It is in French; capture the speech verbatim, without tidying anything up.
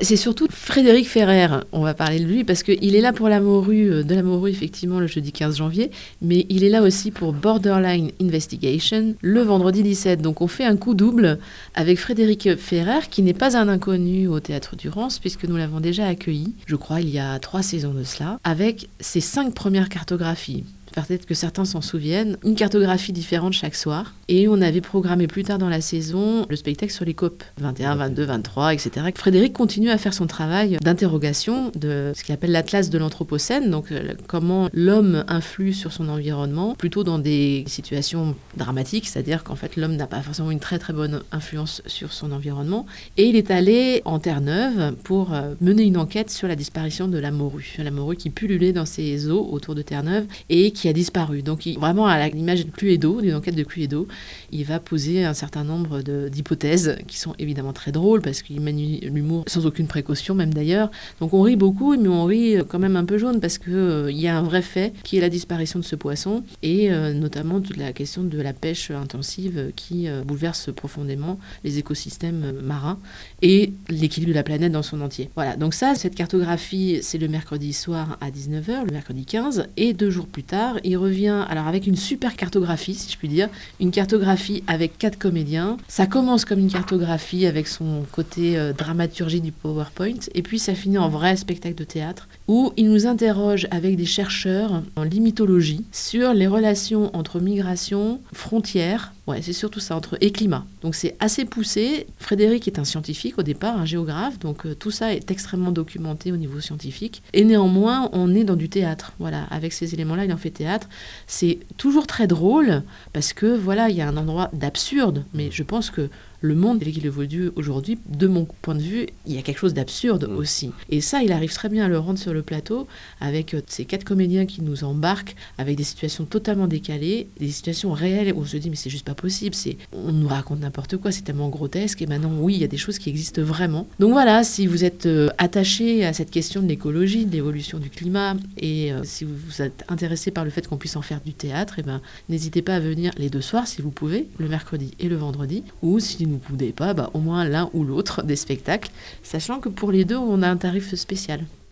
C'est surtout Frédéric Ferrer, on va parler de lui, parce qu'il est là pour la morue, de la morue effectivement le jeudi quinze janvier, mais il est là aussi pour Borderline Investigation le vendredi dix-sept. Donc on fait un coup double avec Frédéric Ferrer, qui n'est pas un inconnu au Théâtre du Rance, puisque nous l'avons déjà accueilli, je crois il y a trois saisons de cela, avec ses cinq premières cartographies. Peut-être que certains s'en souviennent, une cartographie différente chaque soir. Et on avait programmé plus tard dans la saison le spectacle sur les C O P vingt et un, vingt-deux, vingt-trois, et cetera. Frédéric continue à faire son travail d'interrogation de ce qu'il appelle l'Atlas de l'Anthropocène, donc euh, comment l'homme influe sur son environnement, plutôt dans des situations dramatiques, c'est-à-dire qu'en fait l'homme n'a pas forcément une très très bonne influence sur son environnement. Et il est allé en Terre-Neuve pour euh, mener une enquête sur la disparition de la morue. La morue qui pullulait dans ses eaux autour de Terre-Neuve et qui a disparu. Donc il, vraiment à l'image de Cluedo, d'une enquête de Cluedo, il va poser un certain nombre de, d'hypothèses qui sont évidemment très drôles parce qu'il manie l'humour sans aucune précaution même d'ailleurs. Donc on rit beaucoup mais on rit quand même un peu jaune parce qu'il euh, y a un vrai fait qui est la disparition de ce poisson et euh, notamment toute la question de la pêche intensive qui euh, bouleverse profondément les écosystèmes marins et l'équilibre de la planète dans son entier. Voilà, donc ça, cette cartographie, c'est le mercredi soir à dix-neuf heures, le mercredi quinze, et deux jours plus tard, il revient alors avec une super cartographie, si je puis dire, une cartographie avec quatre comédiens. Ça commence comme une cartographie avec son côté euh, dramaturgie du PowerPoint, et puis ça finit en vrai spectacle de théâtre, où il nous interroge avec des chercheurs en limitologie sur les relations entre migration, frontières, ouais, c'est surtout ça, entre et climat. Donc c'est assez poussé. Frédéric est un scientifique au départ, un géographe, donc euh, tout ça est extrêmement documenté au niveau scientifique. Et néanmoins, on est dans du théâtre. Voilà, avec ces éléments-là, il en fait théâtre. C'est toujours très drôle parce que voilà, il y a un endroit d'absurde, mais je pense que le monde tel qu'il évolue aujourd'hui, de mon point de vue, il y a quelque chose d'absurde mmh. aussi. Et ça, il arrive très bien à le rendre sur le plateau avec euh, ces quatre comédiens qui nous embarquent avec des situations totalement décalées, des situations réelles où on se dit mais c'est juste pas possible, c'est, on nous raconte n'importe quoi, c'est tellement grotesque. Et maintenant, oui, il y a des choses qui existent vraiment. Donc voilà, si vous êtes euh, attaché à cette question de l'écologie, de l'évolution du climat, et euh, si vous, vous êtes intéressé par le fait qu'on puisse en faire du théâtre, eh ben, n'hésitez pas à venir les deux soirs si vous pouvez, le mercredi et le vendredi, ou si vous ne pouvez pas, bah, au moins l'un ou l'autre des spectacles, sachant que pour les deux, on a un tarif spécial.